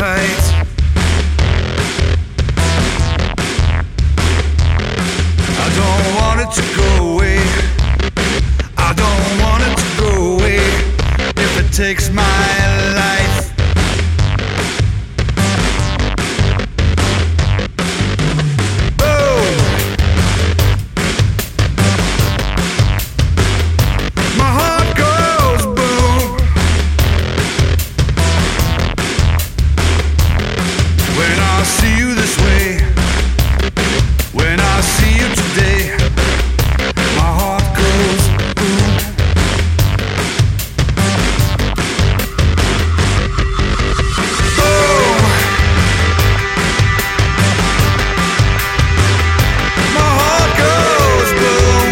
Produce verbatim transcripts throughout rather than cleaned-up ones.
tight. I don't want it to go away. I don't want it to go away. If it takes my life. Boom. My heart goes boom when I see you this way. When I see you today, my heart goes boom. Boom. My heart goes boom.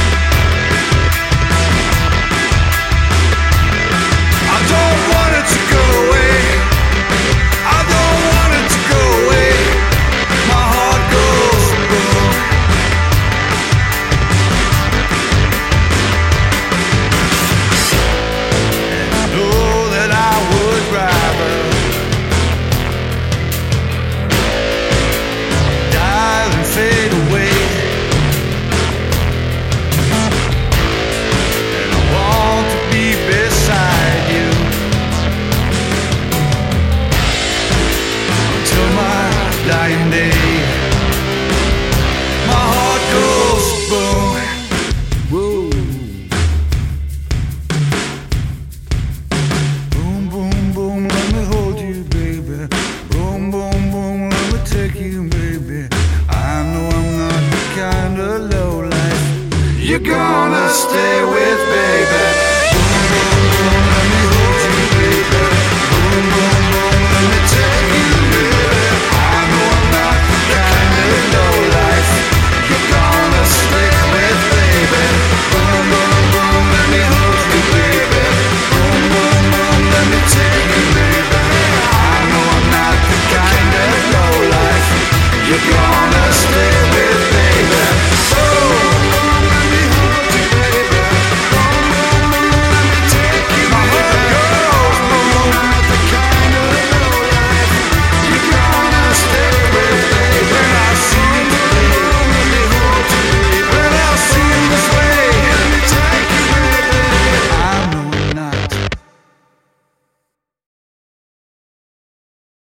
I don't want it to go away. I don't want it to go away. My heart goes boom. And I know that I would rather die than fade away. And I want to be beside you until my dying day. My heart goes boom. Whoa. Boom, boom, boom, let me hold you, baby. Boom, boom, boom, let me take you, baby. I know I'm not the kind of low life you're gonna stay with.